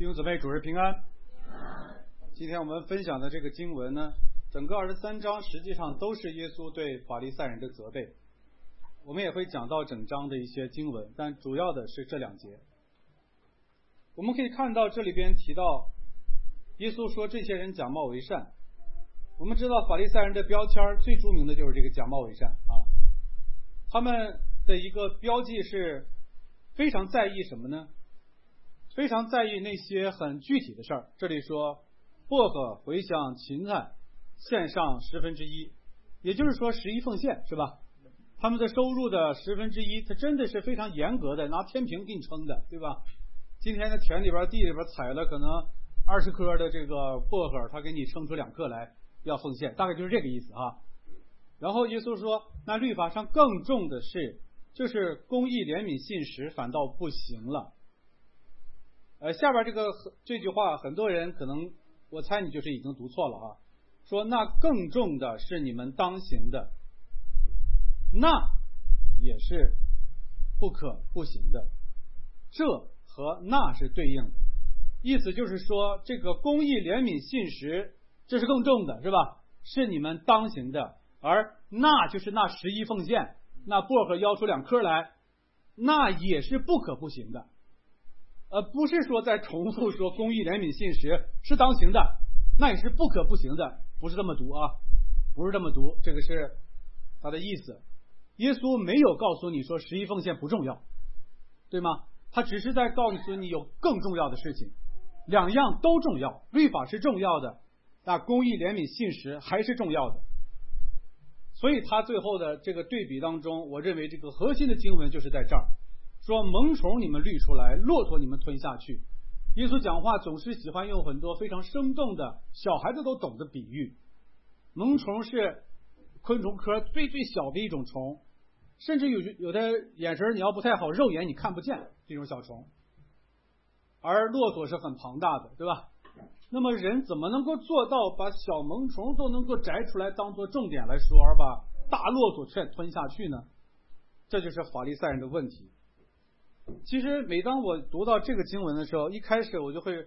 弟兄姊妹，主日平安。今天我们分享的这个经文呢，整个23章实际上都是耶稣对法利赛人的责备。我们也会讲到整章的一些经文，但主要的是这2节。我们可以看到这里边提到耶稣说这些人假冒为善。我们知道法利赛人的标签最著名的就是这个假冒为善啊。他们的一个标记是非常在意什么呢？非常在意那些很具体的事儿。这里说薄荷、茴香、芹菜献上1/10，也就是说11奉献，是吧？他们的收入的1/10，他真的是非常严格的，拿天平给你称的，对吧？今天的田里边、地里边采了可能20颗的这个薄荷，他给你称出2克来要奉献，大概就是这个意思啊。然后耶稣说，那律法上更重的是，就是公义、怜悯、信实反倒不行了。下边这句话，很多人可能我猜你就是已经读错了啊。说那更重的是你们当行的，那也是不可不行的。这和那是对应的，意思就是说，这个公义、怜悯、信实，这是更重的，是吧？是你们当行的，而那就是那11奉献，那薄荷要出2颗来，那也是不可不行的。不是说在重复说公义、怜悯、信实是当行的，那也是不可不行的，不是这么读啊，不是这么读，这个是他的意思。耶稣没有告诉你说11奉献不重要，对吗？他只是在告诉你有更重要的事情，2样都重要，律法是重要的，那公义、怜悯、信实还是重要的。所以他最后的这个对比当中，我认为这个核心的经文就是在这儿，说萌虫你们滤出来，骆驼你们吞下去。耶稣讲话总是喜欢用很多非常生动的小孩子都懂的比喻。萌虫是昆虫科最小的一种虫，甚至有的眼神你要不太好，肉眼你看不见这种小虫，而骆驼是很庞大的，对吧？那么人怎么能够做到把小萌虫都能够摘出来当做重点来说，而把大骆驼却吞下去呢？这就是法利赛人的问题。其实每当我读到这个经文的时候，一开始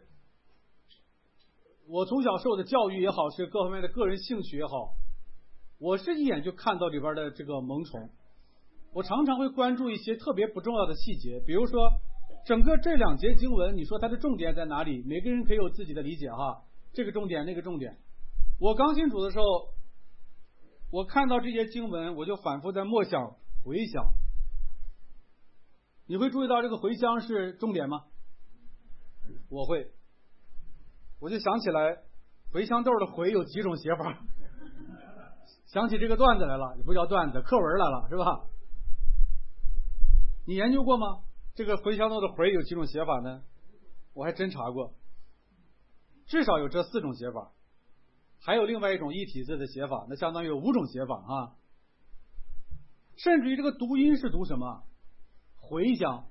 我从小受的教育也好，是各方面的个人兴趣也好，我是一眼就看到里边的这个萌虫。我常常会关注一些特别不重要的细节，比如说整个这2节经文，你说它的重点在哪里？每个人可以有自己的理解哈，这个重点那个重点。我刚信主的时候，我看到这些经文，我就反复在默想回想。你会注意到这个茴香是重点吗？我就想起来茴香豆的茴有几种写法，想起这个段子来了，也不叫段子，课文来了，是吧？你研究过吗？这个茴香豆的茴有几种写法呢？我还真查过，至少有这4种写法，还有另外一种一体字的写法，那相当于有5种写法啊。甚至于这个读音是读什么？茴香。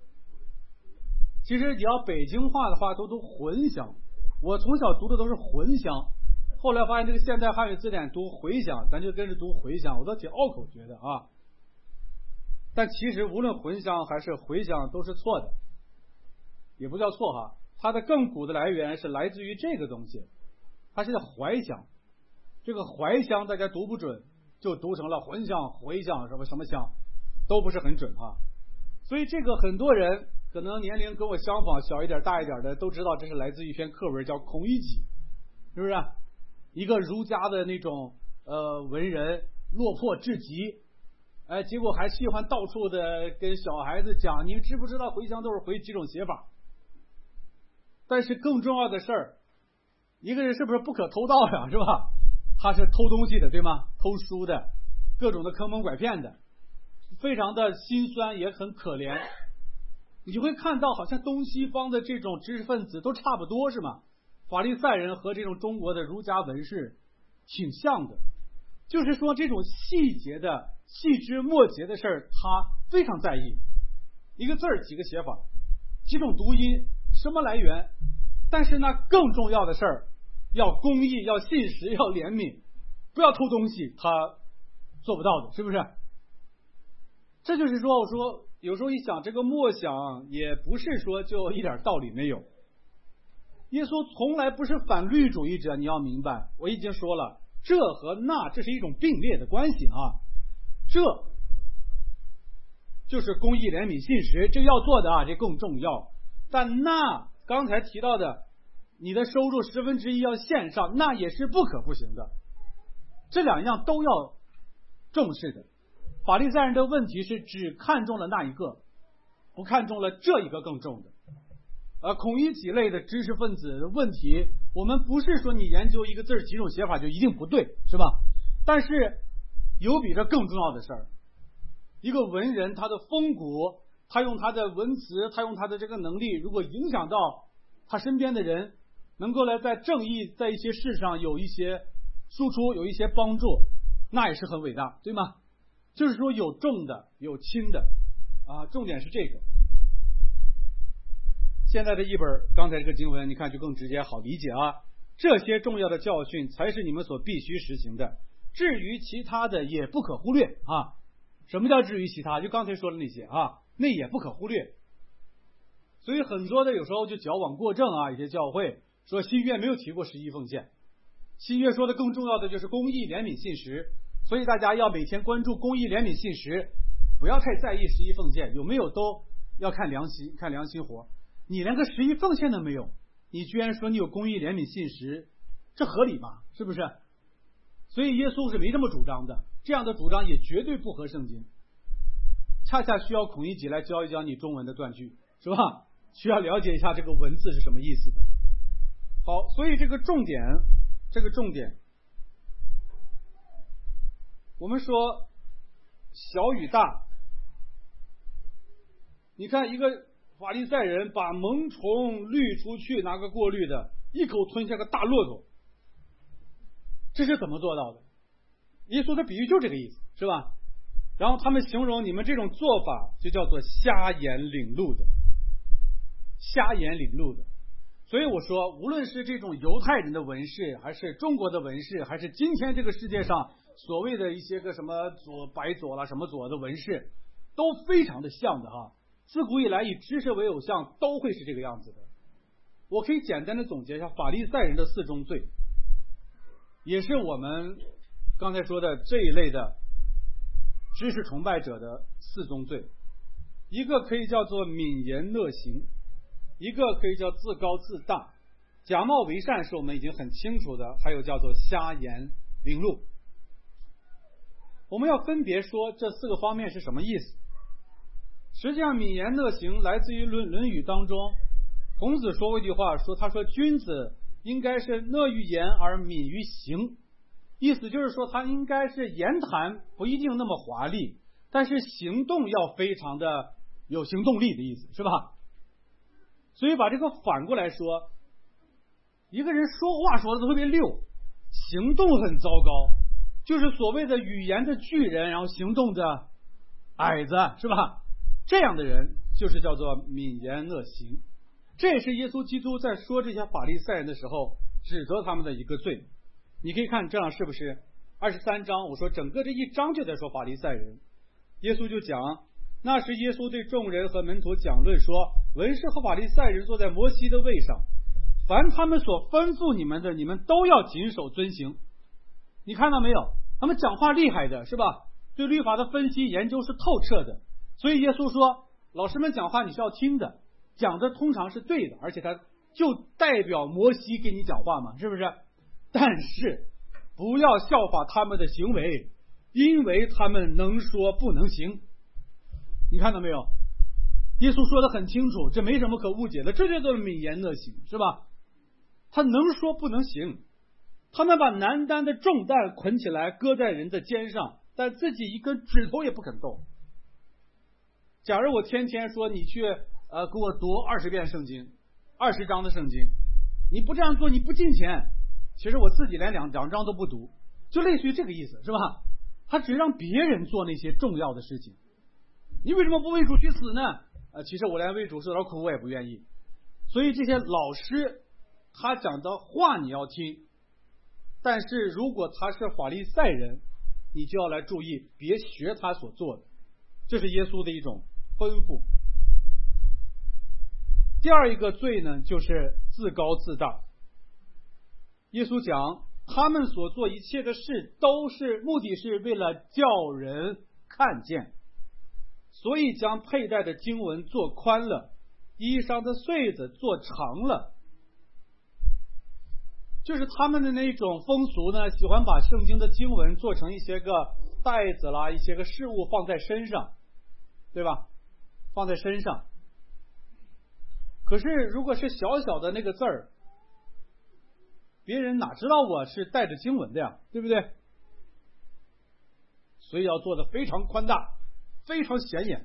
其实你要北京话的话都读混香，我从小读的都是混香，后来发现这个现代汉语字典读茴香，咱就跟着读茴香，我都挺拗口觉得啊。但其实无论混香还是茴香都是错的，也不叫错哈，它的更古的来源是来自于这个东西，它是怀香。这个怀香大家读不准，就读成了混香、茴香什么香，都不是很准啊。所以这个很多人可能年龄跟我相仿，小一点大一点的都知道，这是来自于一篇课文叫《孔乙己》，是不是？一个儒家的那种文人落魄至极，结果还喜欢到处的跟小孩子讲，你知不知道茴香豆是茴几种写法？但是更重要的事儿，一个人是不是不可偷盗呀，是吧？他是偷东西的，对吗？偷书的，各种的坑蒙拐骗的，非常的心酸，也很可怜。你就会看到好像东西方的这种知识分子都差不多，是吗？法利赛人和这种中国的儒家文士挺像的，就是说这种细节的细枝末节的事儿他非常在意，一个字儿几个写法，几种读音，什么来源，但是呢更重要的事儿要公义，要信实，要怜悯，不要偷东西，他做不到的，是不是？这就是说，我说有时候一想，这个默想也不是说就一点道理没有。 耶稣从来不是反律主义者，你要明白，我已经说了，这和那这是一种并列的关系啊。这就是公义、怜悯、信实，这要做的啊，这更重要。但那刚才提到的，你的收入1/10要献上，那也是不可不行的。这两样都要重视的。法利赛人的问题是只看中了那一个，不看中了这一个更重的。孔乙己类的知识分子的问题，我们不是说你研究一个字几种写法就一定不对，是吧？但是有比这更重要的事儿。一个文人他的风骨，他用他的文词，他用他的这个能力，如果影响到他身边的人，能够来在正义在一些事上有一些输出，有一些帮助，那也是很伟大，对吗？就是说有重的有轻的啊，重点是这个。现在的一本刚才这个经文，你看就更直接好理解啊。这些重要的教训才是你们所必须实行的，至于其他的也不可忽略啊。什么叫至于其他？就刚才说的那些啊，那也不可忽略。所以很多的有时候就矫枉过正啊，一些教会说新约没有提过11奉献，新约说的更重要的就是公义、怜悯、信实，所以大家要每天关注公义、怜悯、信实，不要太在意11奉献有没有，都要看良心活。你连个11奉献都没有，你居然说你有公义、怜悯、信实，这合理吗？是不是？所以耶稣是没这么主张的，这样的主张也绝对不合圣经，恰恰需要孔乙己来教一教你中文的断句，是吧？需要了解一下这个文字是什么意思的。好，所以这个重点，我们说小与大。你看一个法利赛人把萌虫滤出去，拿个过滤的，一口吞下个大骆驼，这是怎么做到的？耶稣的比喻就这个意思，是吧？然后他们形容你们这种做法就叫做瞎眼领路的。所以我说，无论是这种犹太人的文士，还是中国的文士，还是今天这个世界上所谓的一些个什么白左啦什么左的文士，都非常的像的哈。自古以来以知识为偶像，都会是这个样子的。我可以简单的总结一下法利赛人的4宗罪，也是我们刚才说的这一类的知识崇拜者的4宗罪。一个可以叫做泯言乐行，一个可以叫自高自大，假冒为善是我们已经很清楚的，还有叫做瞎言领路。我们要分别说这4个方面是什么意思。实际上泯言乐行来自于论语当中，孔子说过一句话，他说君子应该是乐于言而敏于行，意思就是说他应该是言谈不一定那么华丽，但是行动要非常的有行动力的意思，是吧？所以把这个反过来说，一个人说话说的特别溜，行动很糟糕，就是所谓的语言的巨人，然后行动的矮子，是吧？这样的人就是叫做泯言乐行。这也是耶稣基督在说这些法利赛人的时候指责他们的一个罪。你可以看这样是不是23章，我说整个这一章就在说法利赛人。耶稣就讲，那时耶稣对众人和门徒讲论说，文士和法利赛人坐在摩西的位上，凡他们所吩咐你们的，你们都要谨守遵行。你看到没有？他们讲话厉害的，是吧？对律法的分析研究是透彻的。所以耶稣说，老师们讲话你是要听的，讲的通常是对的，而且他就代表摩西给你讲话嘛，是不是？但是不要效法他们的行为，因为他们能说不能行。你看到没有？耶稣说的很清楚，这没什么可误解的，这就叫做泯言乐行，是吧？他能说不能行，他们把难担的重担捆起来搁在人的肩上，但自己一根指头也不肯动。假如我天天说你去给我读20遍圣经，20章的圣经，你不这样做你不进钱，其实我自己连两章都不读，就类似于这个意思，是吧？他只让别人做那些重要的事情。你为什么不为主去死呢？其实我连为主受点苦我也不愿意。所以这些老师他讲的话你要听，但是如果他是法利赛人，你就要来注意，别学他所做的。这是耶稣的一种吩咐。 第二一个罪呢，就是自高自大。耶稣讲，他们所做一切的事都是目的是为了叫人看见，所以将佩戴的经文做宽了，衣裳的穗子做长了。就是他们的那种风俗呢，喜欢把圣经的经文做成一些个袋子啦，一些个事物放在身上，对吧？放在身上。可是如果是小小的那个字儿，别人哪知道我是带着经文的呀，对不对？所以要做的非常宽大，非常显眼。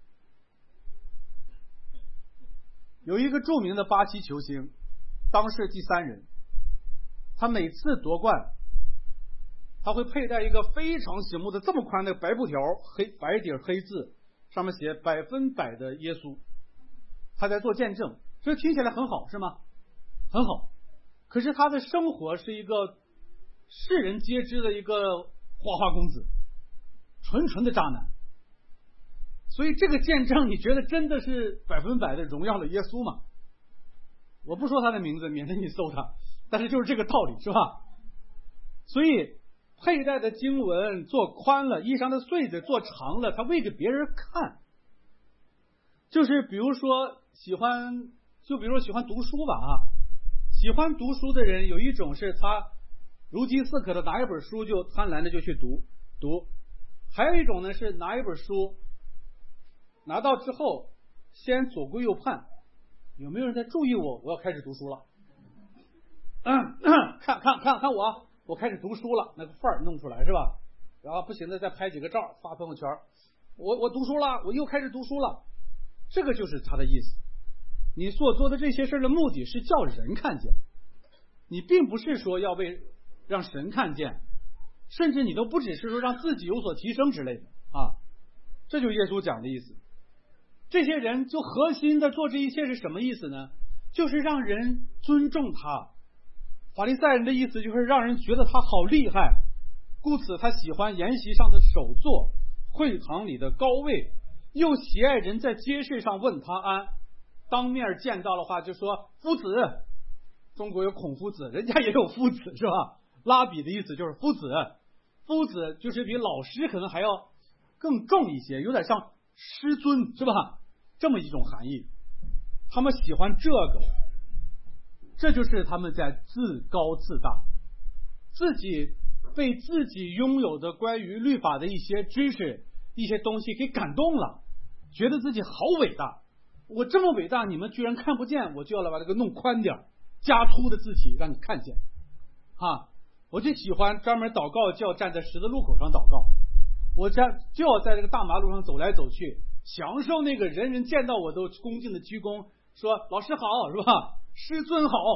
有一个著名的巴西球星，当世第3人，他每次夺冠，他会佩戴一个非常醒目的这么宽的白布条，白底黑字，上面写100%的耶稣，他在做见证。这听起来很好是吗？很好。可是他的生活是一个世人皆知的一个花花公子，纯纯的渣男。所以这个见证你觉得真的是100%的荣耀了耶稣吗？我不说他的名字，免得你搜他，但是就是这个道理，是吧？所以佩戴的经文做宽了，衣裳的穗子做长了，他为给别人看。就是比如说喜欢读书吧啊，喜欢读书的人有一种是他如饥似渴的拿一本书就贪婪的就去读，还有一种呢是拿一本书拿到之后先左顾右盼，有没有人在注意我要开始读书了？看我开始读书了，那个范儿弄出来是吧？然后不行的再拍几个照发朋友圈，我读书了，我又开始读书了。这个就是他的意思。你所做的这些事的目的是叫人看见，你并不是说要为让神看见，甚至你都不只是说让自己有所提升之类的啊。这就是耶稣讲的意思。这些人就核心的做这一切是什么意思呢？就是让人尊重他。法利赛人的意思就是让人觉得他好厉害，故此他喜欢筵席上的首座，会堂里的高位，又喜爱人在街市上问他安，当面见到的话就说夫子。中国有孔夫子，人家也有夫子是吧？拉比的意思就是夫子，夫子就是比老师可能还要更重一些，有点像师尊是吧？这么一种含义。他们喜欢这个，这就是他们在自高自大，自己被自己拥有的关于律法的一些知识一些东西给感动了，觉得自己好伟大，我这么伟大你们居然看不见，我就要来把这个弄宽点，加粗的字体让你看见啊！我就喜欢专门祷告就要站在十字路口上祷告，我就要在这个大马路上走来走去，享受那个人人见到我都恭敬的鞠躬，说老师好是吧？师尊好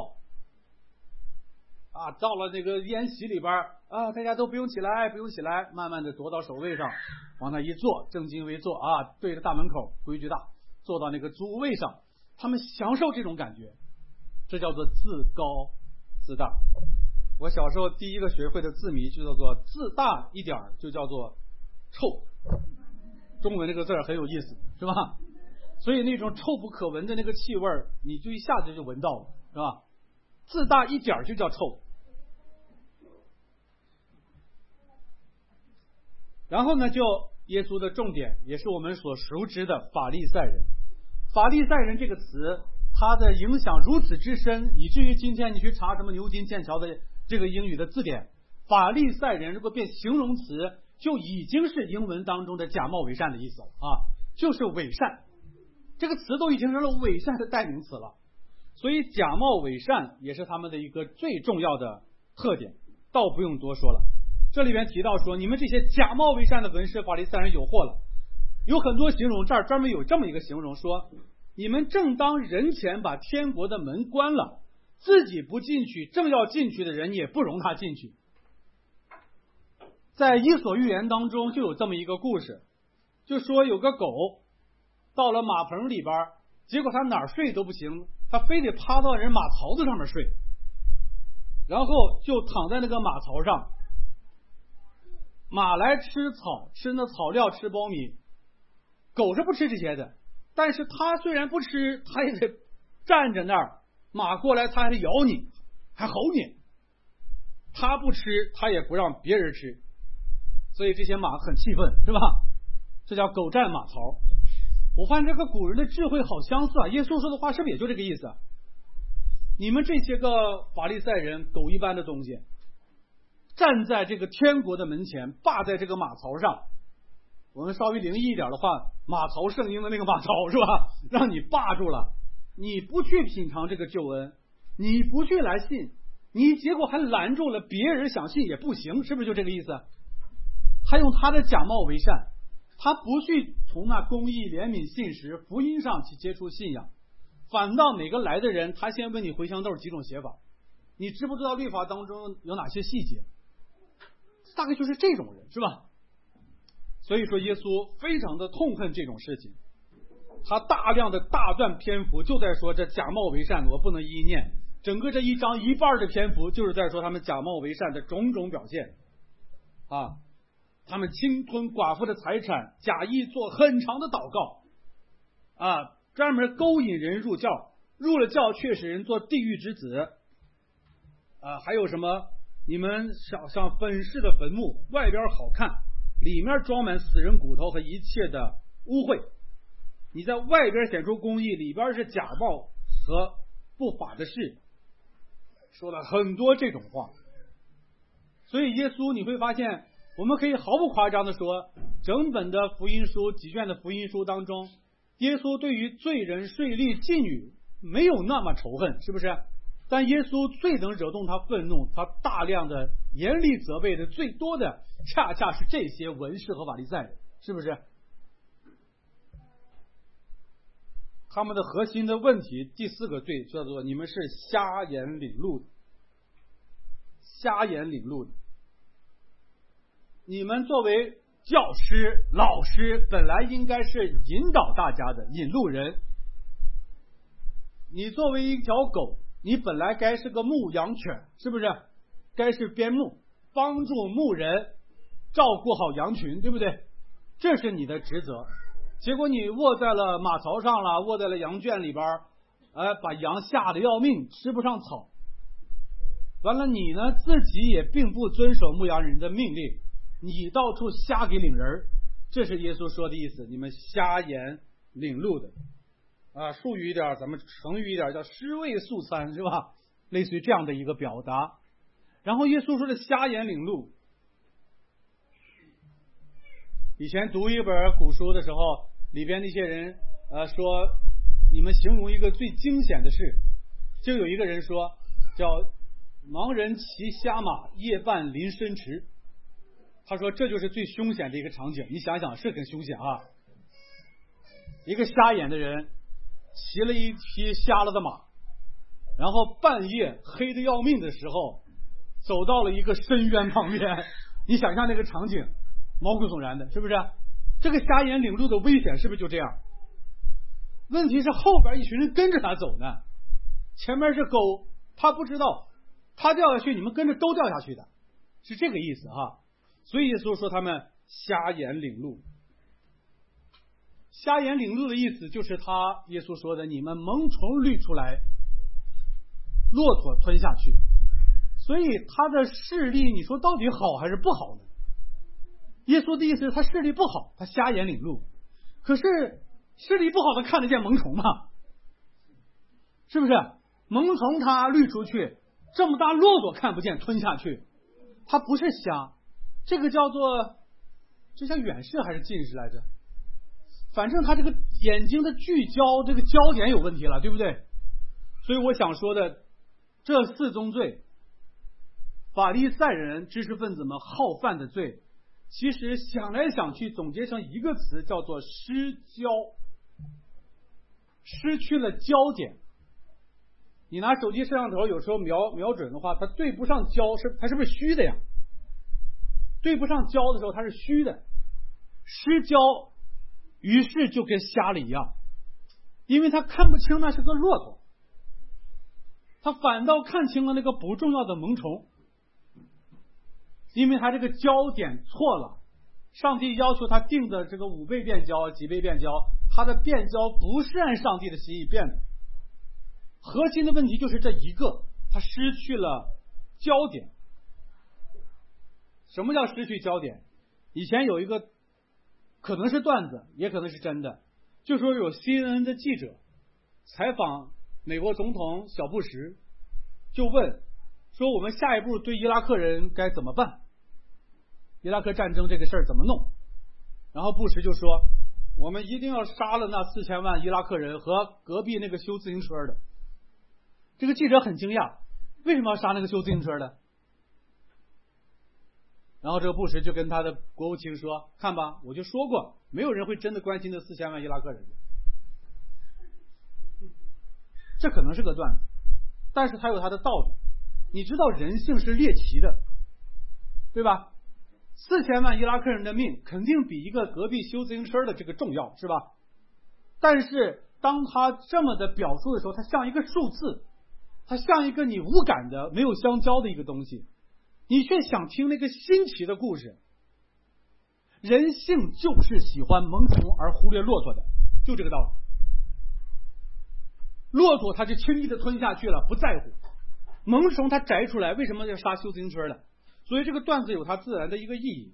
啊！到了这个宴席里边啊，大家都不用起来，慢慢的踱到首位上，往那一坐，正襟危坐啊，对着大门口，规矩大，坐到那个主位上，他们享受这种感觉，这叫做自高自大。我小时候第一个学会的字谜就叫做自大一点就叫做臭，中文这个字很有意思是吧？所以那种臭不可闻的那个气味你就一下子就闻到了是吧？自大一点就叫臭。然后呢，就耶稣的重点也是我们所熟知的法利赛人。法利赛人这个词它的影响如此之深，以至于今天你去查什么牛津剑桥的这个英语的字典，法利赛人如果变形容词就已经是英文当中的假冒伪善的意思了啊，就是伪善，这个词都已经成了伪善的代名词了。所以假冒伪善也是他们的一个最重要的特点，倒不用多说了。这里边提到说，你们这些假冒伪善的文士法利赛人有祸了，有很多形容，这儿专门有这么一个形容说，你们正当人前把天国的门关了，自己不进去，正要进去的人也不容他进去。在伊索寓言当中就有这么一个故事，就说有个狗到了马棚里边，结果他哪儿睡都不行，他非得趴到人马槽子上面睡，然后就躺在那个马槽上，马来吃草，吃那草料，吃苞米，狗是不吃这些的，但是他虽然不吃，他也得站在那儿，马过来他还是咬你，还吼你，他不吃，他也不让别人吃，所以这些马很气愤，是吧？这叫狗占马槽。我发现这个古人的智慧好相似啊，耶稣说的话是不是也就这个意思？你们这些个法利赛人，狗一般的东西，站在这个天国的门前，霸在这个马槽上。我们稍微灵异一点的话，马槽圣婴的那个马槽是吧？让你霸住了，你不去品尝这个救恩，你不去来信，你结果还拦住了别人想信也不行，是不是就这个意思？他用他的假冒为善，他不去从那公义、怜悯、信实、福音上去接触信仰，反倒每个来的人，他先问你回乡都是几种写法，你知不知道律法当中有哪些细节？大概就是这种人，是吧？所以说耶稣非常的痛恨这种事情，他大量的大段篇幅就在说这假冒为善，我不能一一念，整个这一章一半的篇幅就是在说他们假冒为善的种种表现啊，他们侵吞寡妇的财产，假意做很长的祷告啊，专门勾引人入教，入了教却使人做地狱之子啊，还有什么你们像粉饰的坟墓，外边好看，里面装满死人骨头和一切的污秽，你在外边显出公义，里边是假冒和不法的事，说了很多这种话。所以耶稣你会发现，我们可以毫不夸张的说，整本的福音书几卷的福音书当中，耶稣对于罪人、税吏、妓女没有那么仇恨，是不是？但耶稣最能惹动他愤怒，他大量的严厉责备的最多的恰恰是这些文士和法利赛人，是不是？他们的核心的问题，第4个罪叫做你们是瞎眼领路的。瞎眼领路的，你们作为教师、老师，本来应该是引导大家的引路人。你作为一条狗，你本来该是个牧羊犬，是不是？该是边牧，帮助牧人照顾好羊群，对不对？这是你的职责。结果你卧在了马槽上了，卧在了羊圈里边，把羊吓得要命，吃不上草。完了，你呢自己也并不遵守牧羊人的命令，你到处瞎给领人，这是耶稣说的意思。你们瞎眼领路的啊，术语一点，咱们成语一点叫尸位素餐，是吧？类似于这样的一个表达。然后耶稣说的瞎眼领路，以前读一本古书的时候，里边那些人说，你们形容一个最惊险的事，就有一个人说叫盲人骑瞎马，夜半临深池。他说这就是最凶险的一个场景，你想想是很凶险啊！一个瞎眼的人骑了一匹瞎了的马，然后半夜黑得要命的时候，走到了一个深渊旁边，你想象那个场景，毛骨悚然的，是不是？这个瞎眼领路的危险是不是就这样？问题是后边一群人跟着他走呢，前面是狗，他不知道，他掉下去，你们跟着都掉下去的，是这个意思哈。所以耶稣说他们瞎眼领路。瞎眼领路的意思就是耶稣说的，你们蒙虫滤出来，骆驼吞下去。所以他的视力，你说到底好还是不好呢？耶稣的意思是他视力不好，他瞎眼领路。可是视力不好的看得见萌虫吗？是不是？萌虫他滤出去，这么大骆驼看不见吞下去，他不是瞎，这个叫做，这叫远视还是近视来着？反正他这个眼睛的聚焦，这个焦点有问题了，对不对？所以我想说的，这4宗罪，法利赛人、知识分子们好犯的罪，其实想来想去总结成一个词，叫做失焦，失去了焦点。你拿手机摄像头有时候瞄准的话，它对不上焦，它是不是虚的呀？对不上焦的时候它是虚的，失焦，于是就跟瞎了一样，因为他看不清那是个骆驼，他反倒看清了那个不重要的萌虫，因为他这个焦点错了。上帝要求他定的这个5倍变焦、几倍变焦，他的变焦不是按上帝的心意变的。 核心的问题就是这一个，他失去了焦点。什么叫失去焦点？以前有一个可能是段子，也可能是真的，就说有 CNN 的记者采访美国总统小布什，就问说我们下一步对伊拉克人该怎么办？伊拉克战争这个事儿怎么弄？然后布什就说我们一定要杀了那4000万伊拉克人和隔壁那个修自行车的。这个记者很惊讶，为什么要杀那个修自行车的？然后这个布什就跟他的国务卿说，看吧，我就说过没有人会真的关心这4000万伊拉克人。这可能是个段子，但是它有它的道理。你知道人性是猎奇的，对吧？4000万伊拉克人的命肯定比一个隔壁修自行车的这个重要，是吧？但是当他这么的表述的时候，它像一个数字，它像一个你无感的没有相交的一个东西，你却想听那个新奇的故事。人性就是喜欢萌宠而忽略骆驼的，就这个道理。骆驼它是轻易的吞下去了，不在乎；萌宠它摘出来，为什么要杀修自行车的？所以这个段子有它自然的一个意义。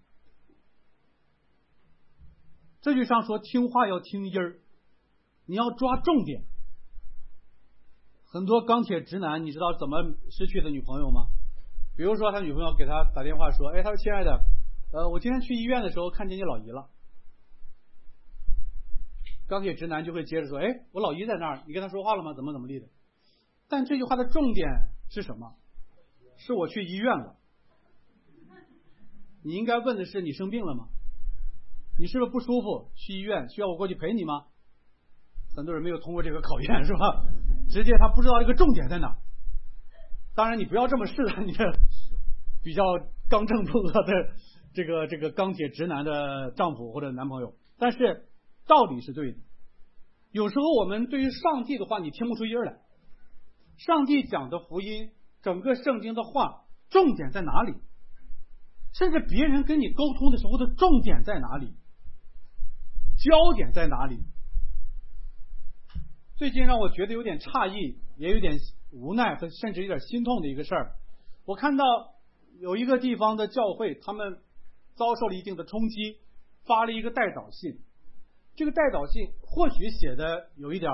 这句上说听话要听音儿，你要抓重点。很多钢铁直男，你知道怎么失去的女朋友吗？比如说他女朋友给他打电话说，他说亲爱的，我今天去医院的时候看见你老姨了。钢铁直男就会接着说，我老姨在那儿，你跟她说话了吗？怎么地的。但这句话的重点是什么？是我去医院了。你应该问的是你生病了吗？你是不是不舒服去医院，需要我过去陪你吗？很多人没有通过这个考验，是吧？直接他不知道这个重点在哪。当然你不要这么试探你的比较刚正不阿的这个钢铁直男的丈夫或者男朋友，但是道理是对的。有时候我们对于上帝的话你听不出音来，上帝讲的福音，整个圣经的话重点在哪里？甚至别人跟你沟通的时候的重点在哪里？焦点在哪里？最近让我觉得有点诧异，也有点无奈和甚至有点心痛的一个事儿，我看到有一个地方的教会，他们遭受了一定的冲击，发了一个代祷信。这个代祷信或许写的有一点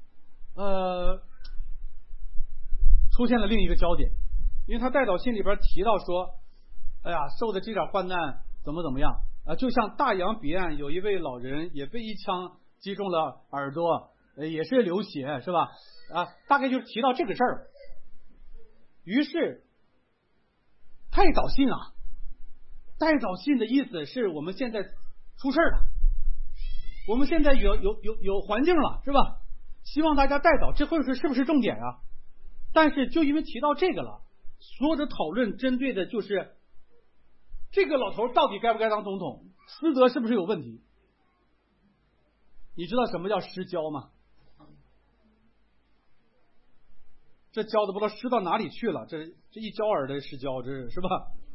出现了另一个焦点，因为他代祷信里边提到说，受的这点患难怎么样就像大洋彼岸有一位老人也被一枪击中了耳朵，也是流血，是吧？大概就是提到这个事儿。于是代祷信代祷信的意思是我们现在出事了，我们现在有环境了，是吧？希望大家代祷，这会是不是重点啊？但是就因为提到这个了，所有的讨论针对的就是这个老头到底该不该当总统，师德是不是有问题？你知道什么叫失焦吗？这焦的不知道失到哪里去了，这一焦耳的失焦，这是吧？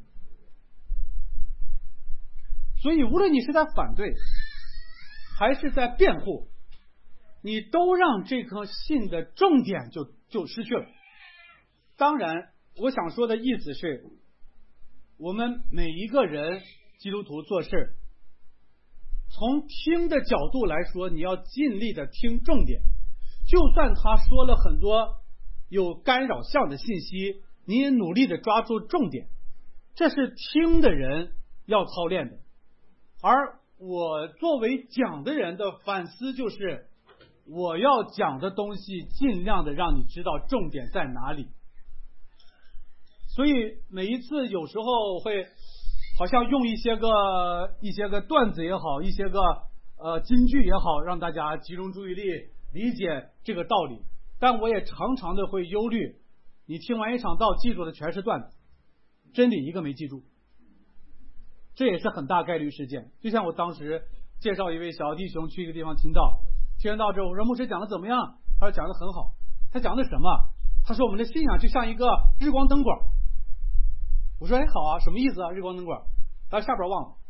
所以无论你是在反对还是在辩护，你都让这颗信的重点就失去了。当然我想说的意思是，我们每一个人基督徒做事，从听的角度来说，你要尽力的听重点，就算他说了很多有干扰项的信息，你也努力的抓住重点，这是听的人要操练的。而我作为讲的人的反思就是，我要讲的东西尽量的让你知道重点在哪里。所以每一次有时候会好像用一些个段子也好，一些个金句也好，让大家集中注意力理解这个道理。但我也常常的会忧虑，你听完一场道记住的全是段子，真理一个没记住，这也是很大概率事件。就像我当时介绍一位小弟兄去一个地方听道，听完道之后我说牧师讲的怎么样？他说讲的很好。他讲的什么？他说我们的信仰就像一个日光灯管。我说好啊，什么意思啊？日光灯管。他下边忘了。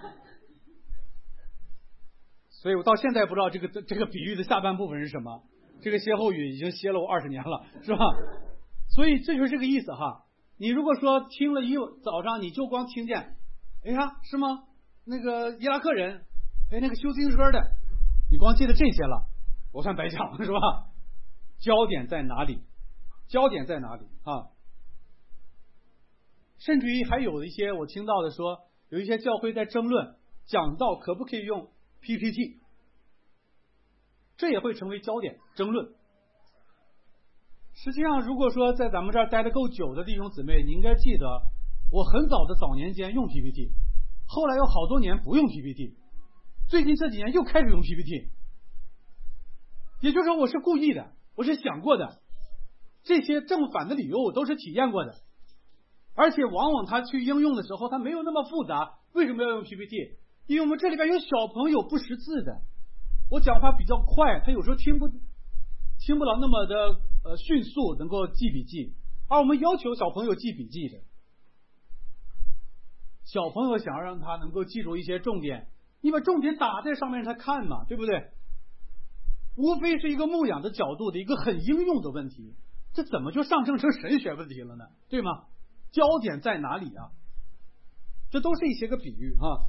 所以我到现在不知道这个比喻的下半部分是什么。 这个歇后语已经歇了我20年了，是吧？所以这就是这个意思哈。你如果说听了早上你就光听见，哎呀，是吗？那个伊拉克人，哎，那个修自行车的，你光记得这些了，我算白讲了，是吧？焦点在哪里？焦点在哪里啊？甚至于还有一些我听到的说，有一些教会在争论讲道可不可以用 PPT， 这也会成为焦点争论。实际上，如果说在咱们这儿待得够久的弟兄姊妹，你应该记得，我很早的早年间用 PPT， 后来有好多年不用 PPT， 最近这几年又开始用 PPT。也就是说，我是故意的，我是想过的，这些正反的理由我都是体验过的，而且往往他去应用的时候，他没有那么复杂。为什么要用 PPT？ 因为我们这里边有小朋友不识字的，我讲话比较快，他有时候听不了那么的迅速能够记笔记，而我们要求小朋友记笔记的，小朋友想要让他能够记住一些重点，你把重点打在上面让他看嘛，对不对？无非是一个牧养的角度的一个很应用的问题，这怎么就上升成神学问题了呢？对吗？焦点在哪里啊？这都是一些个比喻啊。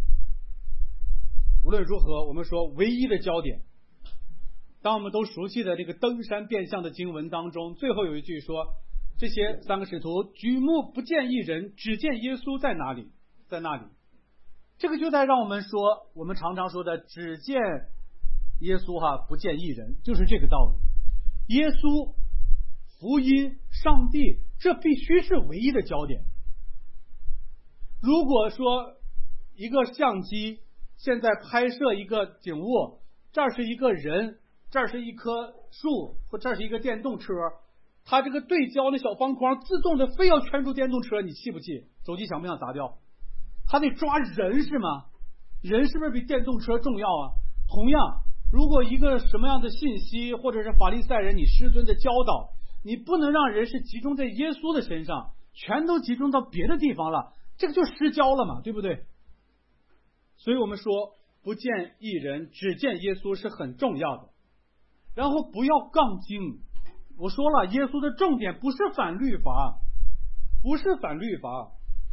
无论如何，我们说唯一的焦点，当我们都熟悉的这个登山变相的经文当中，最后有一句说，这些三个使徒举目不见一人，只见耶稣在哪里？在那里。这个就在让我们说，我们常常说的只见耶稣不见一人，就是这个道理。耶稣、福音、上帝，这必须是唯一的焦点。如果说一个相机现在拍摄一个景物，这儿是一个人，这儿是一棵树，或这儿是一个电动车，它这个对焦的小方框自动的非要圈住电动车，你气不气？手机想不想砸掉？它得抓人是吗？人是不是比电动车重要啊？同样，如果一个什么样的信息或者是法利赛人你师尊的教导，你不能让人是集中在耶稣的身上，全都集中到别的地方了，这个就失焦了嘛，对不对？所以我们说不见一人，只见耶稣是很重要的。然后不要杠精，我说了，耶稣的重点不是反律法，不是反律法。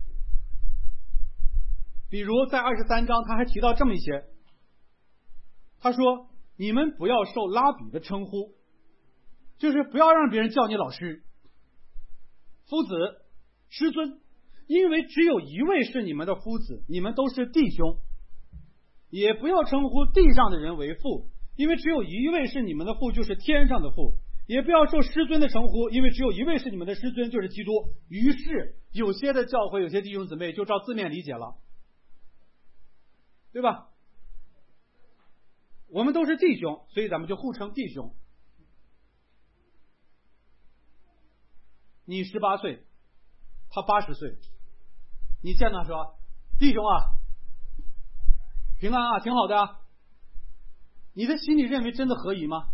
比如在23章他还提到这么一些，他说你们不要受拉比的称呼，就是不要让别人叫你老师、夫子、师尊，因为只有一位是你们的夫子，你们都是弟兄。也不要称呼地上的人为父，因为只有一位是你们的父，就是天上的父。也不要受师尊的称呼，因为只有一位是你们的师尊，就是基督。于是有些的教会，有些弟兄姊妹就照字面理解了，对吧？我们都是弟兄，所以咱们就互称弟兄。你18岁，他80岁，你见他说弟兄啊，平安啊，挺好的啊，你的心里认为真的合宜吗？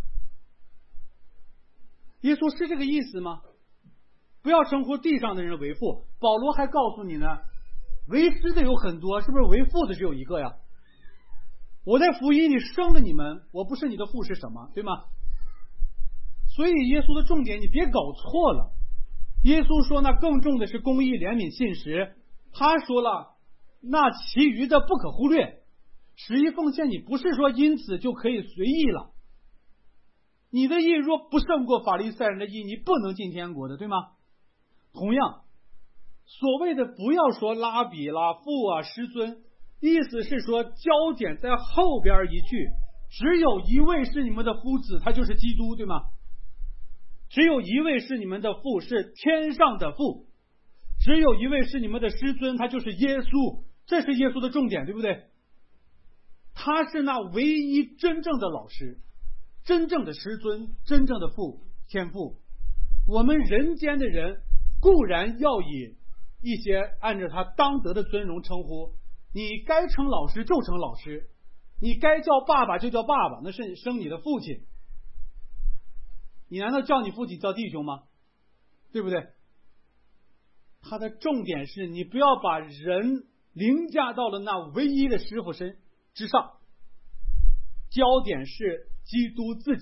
耶稣是这个意思吗？不要称呼地上的人为父。保罗还告诉你呢，为师的有很多，是不是为父的只有一个呀？我在福音里生了你们，我不是你的父是什么？对吗？所以耶稣的重点你别搞错了。耶稣说那更重的是公义、怜悯、信实，他说了那其余的不可忽略。十一奉献你不是说因此就可以随意了，你的义若不胜过法利赛人的义，你不能进天国的，对吗？同样，所谓的不要说拉比啦、父啊、师尊，意思是说焦点在后边一句，只有一位是你们的夫子，他就是基督，对吗？只有一位是你们的父，是天上的父。只有一位是你们的师尊，他就是耶稣。这是耶稣的重点，对不对？他是那唯一真正的老师，真正的师尊，真正的父，天父。我们人间的人固然要以一些按照他当得的尊荣称呼，你该称老师就称老师，你该叫爸爸就叫爸爸，那是生你的父亲。你难道叫你父亲叫弟兄吗？对不对？他的重点是你不要把人凌驾到了那唯一的师傅之上，焦点是基督自己，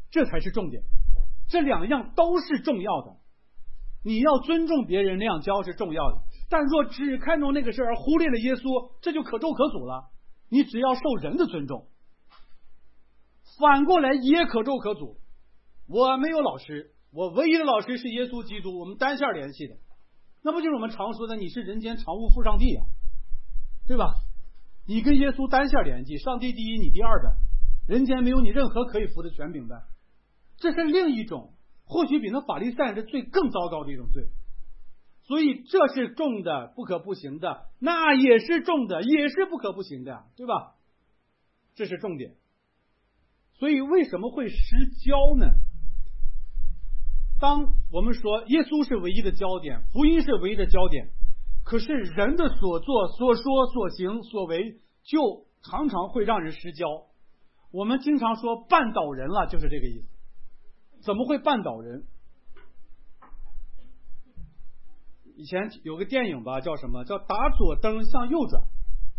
这才是重点。这两样都是重要的，你要尊重别人，那样交是重要的。但若只看重那个事而忽略了耶稣，这就可咒可诅了。你只要受人的尊重，反过来也可咒可诅。我没有老师，我唯一的老师是耶稣基督，我们单线联系的，那不就是我们常说的你是人间常务父上帝啊，对吧？你跟耶稣单线联系，上帝第一，你第二呗，人间没有你任何可以服的权柄呗。这是另一种，或许比那法利赛人的罪更糟糕的一种罪。所以这是重的，不可不行的，那也是重的，也是不可不行的，对吧？这是重点。所以为什么会失焦呢？当我们说耶稣是唯一的焦点，福音是唯一的焦点，可是人的所作所说所行所为就常常会让人失焦。我们经常说绊倒人了，就是这个意思。怎么会绊倒人？以前有个电影吧，叫什么？叫打左灯向右转。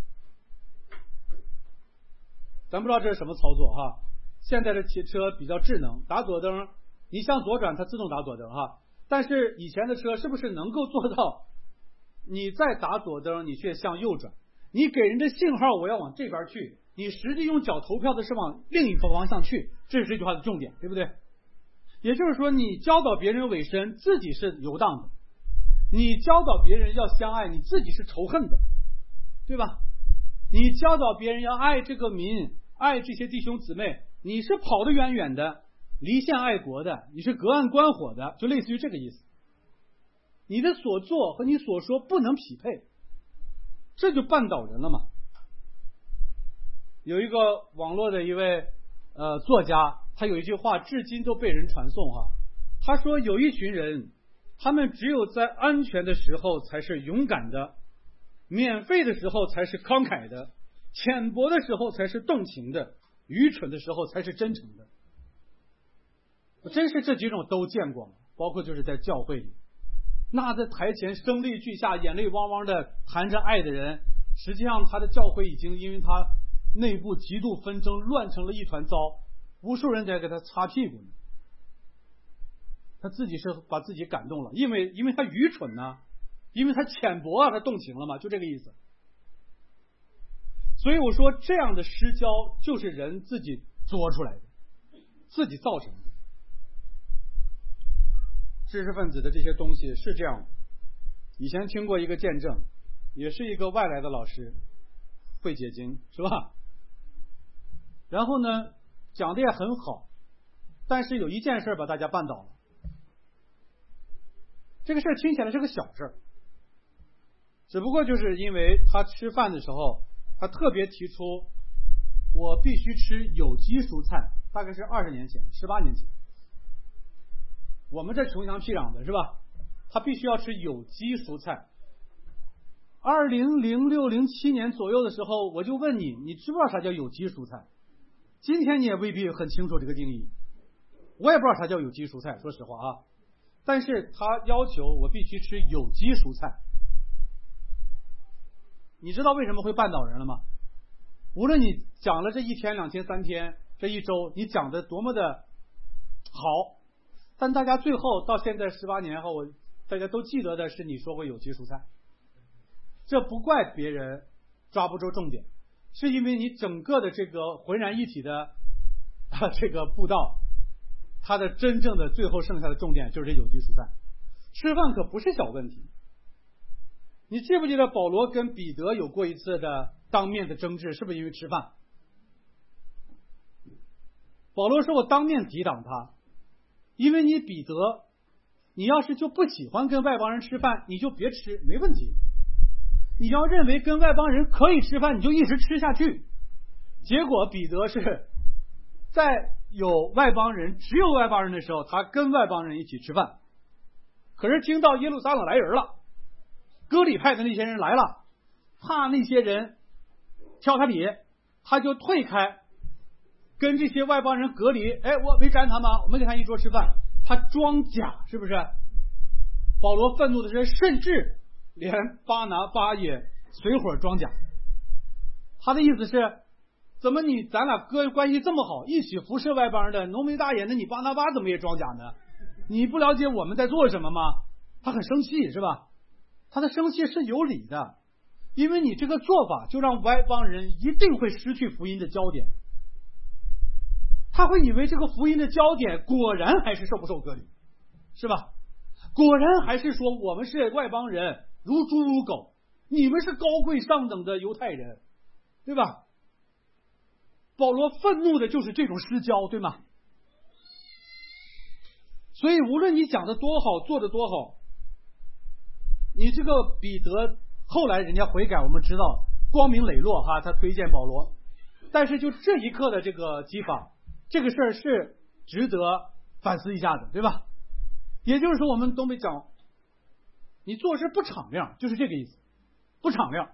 咱不知道这是什么操作哈。现在的汽车比较智能，打左灯你向左转它自动打左灯哈。但是以前的车是不是能够做到你再打左灯你却向右转？你给人的信号我要往这边去，你实际用脚投票的是往另一个方向去，这是这句话的重点，对不对？也就是说你教导别人委身，自己是游荡的；你教导别人要相爱，你自己是仇恨的，对吧？你教导别人要爱这个民，爱这些弟兄姊妹，你是跑得远远的，离线爱国的，你是隔岸观火的，就类似于这个意思。你的所做和你所说不能匹配，这就绊倒人了嘛。有一个网络的一位作家，他有一句话至今都被人传颂哈。他说有一群人，他们只有在安全的时候才是勇敢的，免费的时候才是慷慨的，浅薄的时候才是动情的，愚蠢的时候才是真诚的。我真是这几种都见过，包括就是在教会里，那在台前声泪俱下眼泪汪汪的谈着爱的人，实际上他的教会已经因为他内部极度纷争乱成了一团糟，无数人在给他擦屁股呢。他自己是把自己感动了，因为他愚蠢呢，因为他浅薄啊，他动情了嘛，就这个意思。所以我说这样的失焦就是人自己作出来的，自己造成的。知识分子的这些东西是这样的。以前听过一个见证，也是一个外来的老师，会解经是吧？然后呢讲的也很好，但是有一件事把大家绊倒了。这个事听起来是个小事，只不过就是因为他吃饭的时候他特别提出我必须吃有机蔬菜，大概是20年前18年前，我们这穷乡僻壤的是吧，他必须要吃有机蔬菜。2006、07年左右的时候，我就问你知不知道啥叫有机蔬菜？今天你也未必很清楚这个定义，我也不知道啥叫有机蔬菜，说实话啊。但是他要求我必须吃有机蔬菜。你知道为什么会绊倒人了吗？无论你讲了这1天、2天、3天，这一周你讲的多么的好，但大家最后到现在18年后，大家都记得的是你说过有机蔬菜。这不怪别人抓不住重点，是因为你整个的这个浑然一体的这个布道，它的真正的最后剩下的重点就是这有机蔬菜。吃饭可不是小问题。你记不记得保罗跟彼得有过一次的当面的争执，是不是因为吃饭？保罗说我当面抵挡他，因为你彼得，你要是就不喜欢跟外邦人吃饭，你就别吃，没问题。你要认为跟外邦人可以吃饭，你就一直吃下去。结果彼得是在有外邦人，只有外邦人的时候，他跟外邦人一起吃饭。可是听到耶路撒冷来人了，割礼派的那些人来了，怕那些人挑他理，他就退开，跟这些外邦人隔离。我没沾他吗？我们跟他一桌吃饭，他装假，是不是？保罗愤怒的是，甚至连巴拿巴也随伙装假。他的意思是， 怎么咱俩关系这么好，一起服侍外邦人的浓眉大眼的你巴拿巴怎么也装假呢？你不了解我们在做什么吗？他很生气是吧？他的生气是有理的，因为你这个做法就让外邦人一定会失去福音的焦点，他会以为这个福音的焦点果然还是受不受割礼，是吧？果然还是说我们是外邦人，如猪如狗，你们是高贵上等的犹太人，对吧？保罗愤怒的就是这种失焦，对吗？所以无论你讲的多好，做的多好，你这个彼得后来人家悔改，我们知道光明磊落哈，他推荐保罗，但是就这一刻的这个激法，这个事儿是值得反思一下的，对吧？也就是说我们东北讲，你做事不敞亮，就是这个意思，不敞亮，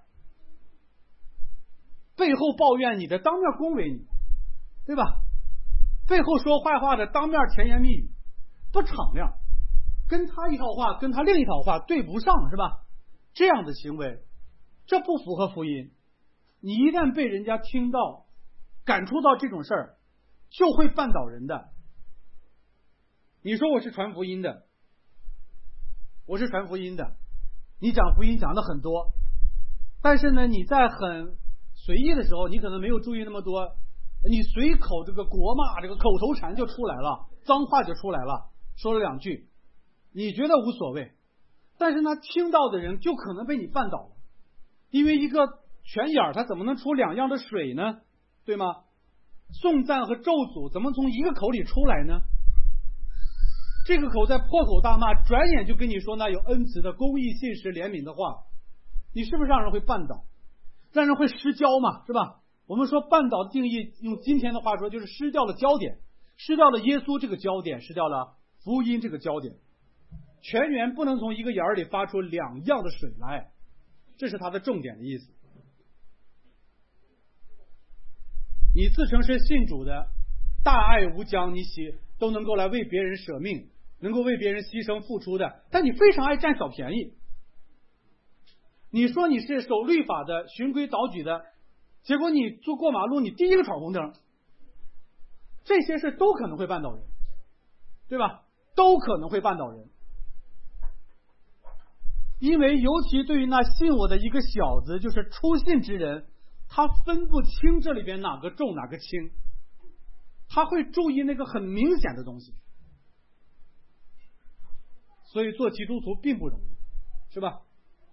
背后抱怨你的，当面恭维你，对吧？背后说坏话的，当面甜言蜜语，不敞亮，跟他一套话，跟他另一套话对不上，是吧？这样的行为，这不符合福音。你一旦被人家听到、感触到这种事儿，就会绊倒人的。你说我是传福音的，我是传福音的，你讲福音讲的很多，但是呢，你在很随意的时候，你可能没有注意那么多，你随口这个国骂，这个口头禅就出来了，脏话就出来了，说了两句，你觉得无所谓，但是呢，听到的人就可能被你绊倒了，因为一个泉眼它怎么能出两样的水呢？对吗？颂赞和咒诅怎么从一个口里出来呢？这个口在破口大骂，转眼就跟你说那有恩慈的公义信实怜悯的话，你是不是让人会绊倒，让人会失焦嘛，是吧？我们说绊倒的定义，用今天的话说就是失掉了焦点，失掉了耶稣这个焦点，失掉了福音这个焦点。泉源不能从一个眼里发出两样的水来，这是它的重点的意思。你自称是信主的，大爱无疆，你都能够来为别人舍命，能够为别人牺牲付出的，但你非常爱占小便宜。你说你是守律法的，循规蹈矩的，结果你过马路，你第一个闯红灯，这些事都可能会绊倒人，对吧？都可能会绊倒人。因为尤其对于那信我的一个小子，就是初信之人，他分不清这里边哪个重哪个轻，他会注意那个很明显的东西，所以做基督徒并不容易，是吧？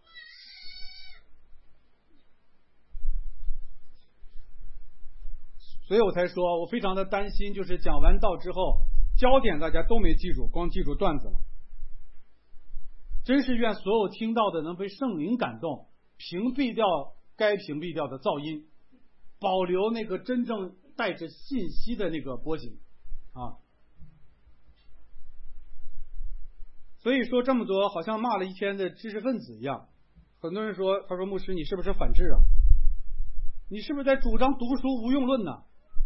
所以我才说我非常的担心，就是讲完道之后，焦点大家都没记住，光记住段子了。真是愿所有听到的能被圣灵感动，屏蔽掉该屏蔽掉的噪音，保留那个真正带着信息的那个波形啊。所以说这么多，好像骂了一天的知识分子一样。很多人说，他说牧师你是不是反智啊？你是不是在主张读书无用论呢？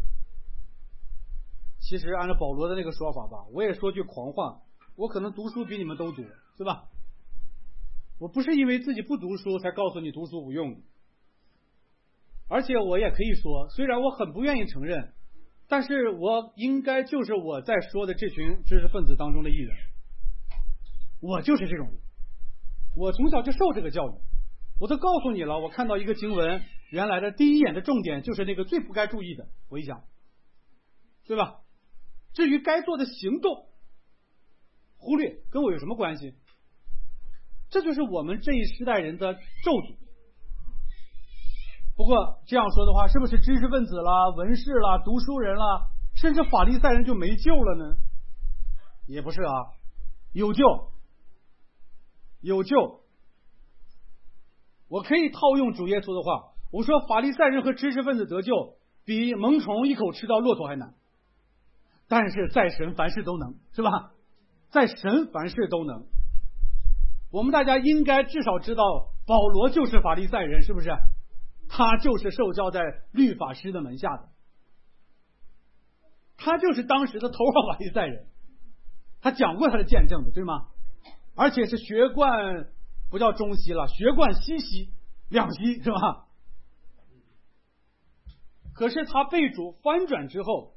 其实按照保罗的那个说法吧，我也说句狂话，我可能读书比你们都多，是吧？我不是因为自己不读书才告诉你读书无用，而且我也可以说，虽然我很不愿意承认，但是我应该就是我在说的这群知识分子当中的一员，我就是这种人，我从小就受这个教育，我都告诉你了，我看到一个经文，原来的第一眼的重点就是那个最不该注意的，我一想，对吧？至于该做的行动，忽略，跟我有什么关系？这就是我们这一时代人的咒诅。不过这样说的话，是不是知识分子啦、文士啦、读书人啦，甚至法利赛人就没救了呢？也不是啊，有救，有救。我可以套用主耶稣的话，我说法利赛人和知识分子得救，比萌虫一口吃到骆驼还难。但是在神凡事都能，是吧？在神凡事都能。我们大家应该至少知道，保罗就是法利赛人，是不是？他就是受教在律法师的门下的，他就是当时的头号法利赛人，他讲过他的见证的，对吗？而且是学贯，不叫中西了，学贯西西两西，是吧？ 可是他被主翻转之后，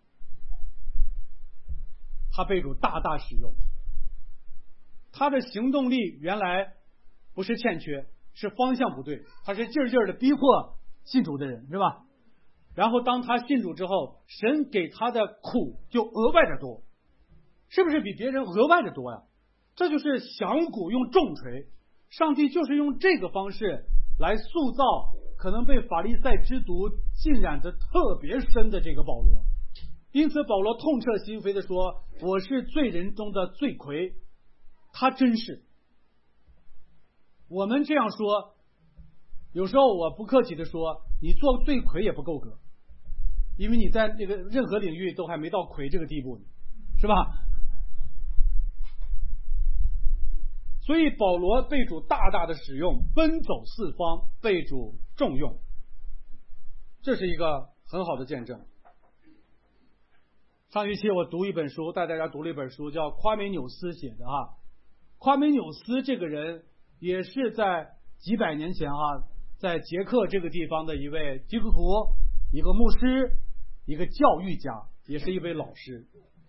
他被主大大使用，他的行动力原来不是欠缺，是方向不对，他是劲儿劲儿的逼迫信主的人，是吧？然后当他信主之后，神给他的苦就额外的多，是不是比别人额外的多呀？这就是响鼓用重锤，上帝就是用这个方式来塑造可能被法利赛之毒浸染得特别深的这个保罗。因此保罗痛彻心扉的说，我是罪人中的罪魁。他真是，我们这样说，有时候我不客气的说，你做罪魁也不够格，因为你在那个任何领域都还没到魁这个地步，是吧？所以保罗被主大大的使用，奔走四方，被主重用，这是一个很好的见证。上一期我读一本书，带大家读了一本书，叫夸美纽斯写的啊。夸美纽斯这个人也是在几百年前在捷克这个地方的一位基督徒，一个牧师，一个教育家，也是一位老师。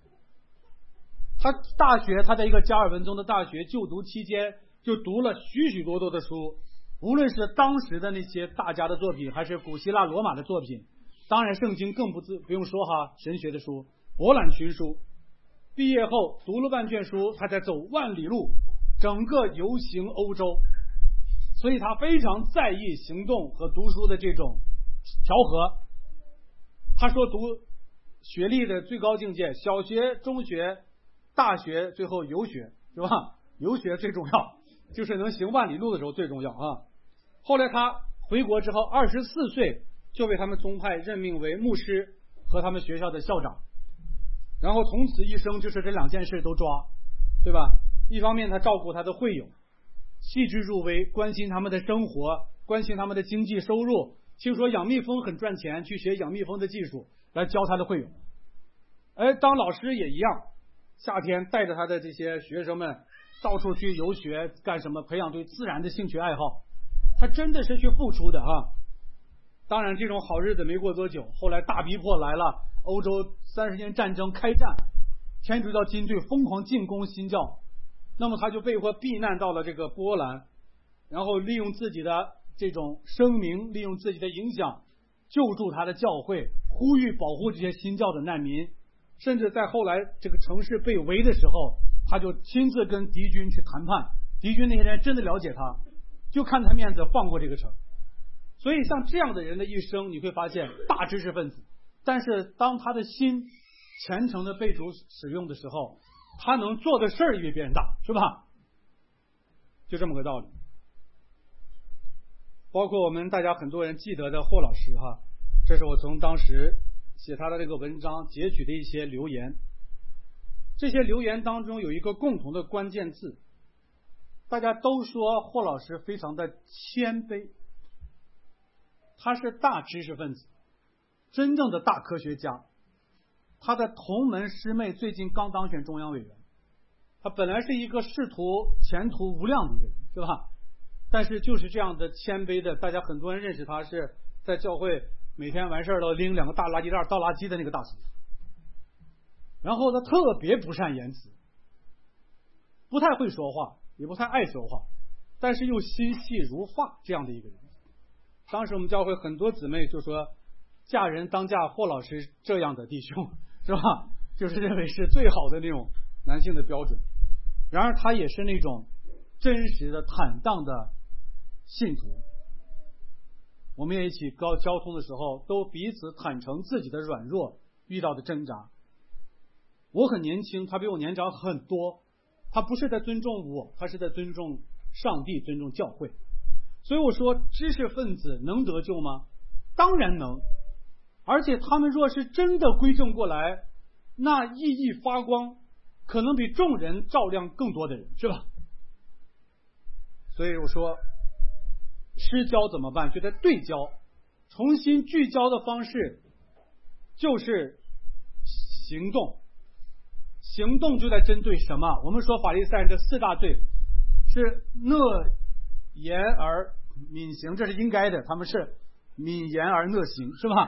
他在一个加尔文宗的大学就读期间，就读了许许多多的书，无论是当时的那些大家的作品，还是古希腊罗马的作品，当然圣经更不用说神学的书，博览群书。毕业后读了万卷书，他在走万里路，整个游行欧洲，所以他非常在意行动和读书的这种调和。他说读学历的最高境界，小学、中学、大学，最后游学，是吧？游学最重要，就是能行万里路的时候最重要啊。后来他回国之后，24岁就被他们宗派任命为牧师和他们学校的校长，然后从此一生就是这两件事都抓，对吧？一方面他照顾他的会友，细致入微，关心他们的生活，关心他们的经济收入，听说养蜜蜂很赚钱，去学养蜜蜂的技术来教他的会友。当老师也一样，夏天带着他的这些学生们到处去游学干什么，培养对自然的兴趣爱好，他真的是去付出的啊。当然这种好日子没过多久，后来大逼迫来了，欧洲30年战争开战，天主教军队疯狂进攻新教，那么他就被迫避难到了这个波兰，然后利用自己的这种声名，利用自己的影响，救助他的教会，呼吁保护这些新教的难民，甚至在后来这个城市被围的时候，他就亲自跟敌军去谈判，敌军那些人真的了解他，就看他面子放过这个城。所以像这样的人的一生，你会发现大知识分子，但是当他的心虔诚的被主使用的时候，他能做的事儿也比别人大，是吧？就这么个道理。包括我们大家很多人记得的霍老师这是我从当时写他的这个文章截取的一些留言。这些留言当中有一个共同的关键字，大家都说霍老师非常的谦卑，他是大知识分子，真正的大科学家。他的同门师妹最近刚当选中央委员，他本来是一个仕途前途无量的一个人，是吧？但是就是这样的谦卑的，大家很多人认识他是在教会每天完事儿都拎2个大垃圾袋倒垃圾的那个大师。然后他特别不善言辞，不太会说话，也不太爱说话，但是又心细如发，这样的一个人。当时我们教会很多姊妹就说，嫁人当嫁霍老师这样的弟兄，是吧？就是认为是最好的那种男性的标准。然而他也是那种真实的坦荡的信徒，我们也一起交通的时候都彼此坦诚自己的软弱，遇到的挣扎。我很年轻，他比我年长很多，他不是在尊重我，他是在尊重上帝，尊重教会。所以我说，知识分子能得救吗？当然能，而且他们若是真的归正过来，那熠熠发光，可能比众人照亮更多的人，是吧？所以我说，失焦怎么办？就得对焦，重新聚焦的方式就是行动。行动就在针对什么？我们说法利赛人这4大罪是讷言而敏行，这是应该的，他们是敏言而讷行，是吧？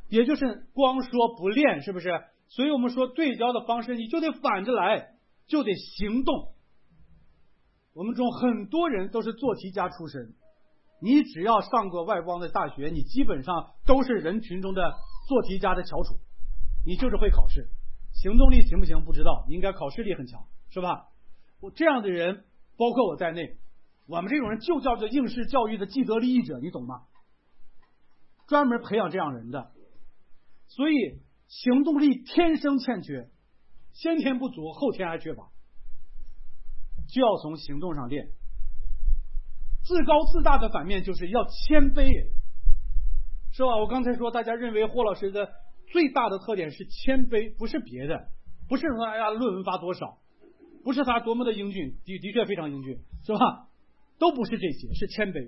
也就是光说不练，是不是？所以我们说对焦的方式，你就得反着来，就得行动。我们中很多人都是做题家出身，你只要上过外邦的大学，你基本上都是人群中的做题家的翘楚，你就是会考试。行动力行不行不知道，你应该考试力很强，是吧？我这样的人，包括我在内，我们这种人就叫做应试教育的既得利益者，你懂吗？专门培养这样人的。所以行动力天生欠缺，先天不足，后天还缺乏，就要从行动上练。自高自大的反面就是要谦卑，是吧？我刚才说大家认为霍老师的最大的特点是谦卑，不是别的，不是说哎呀论文发多少，不是他多么的英俊，的确非常英俊，是吧？都不是这些，是谦卑。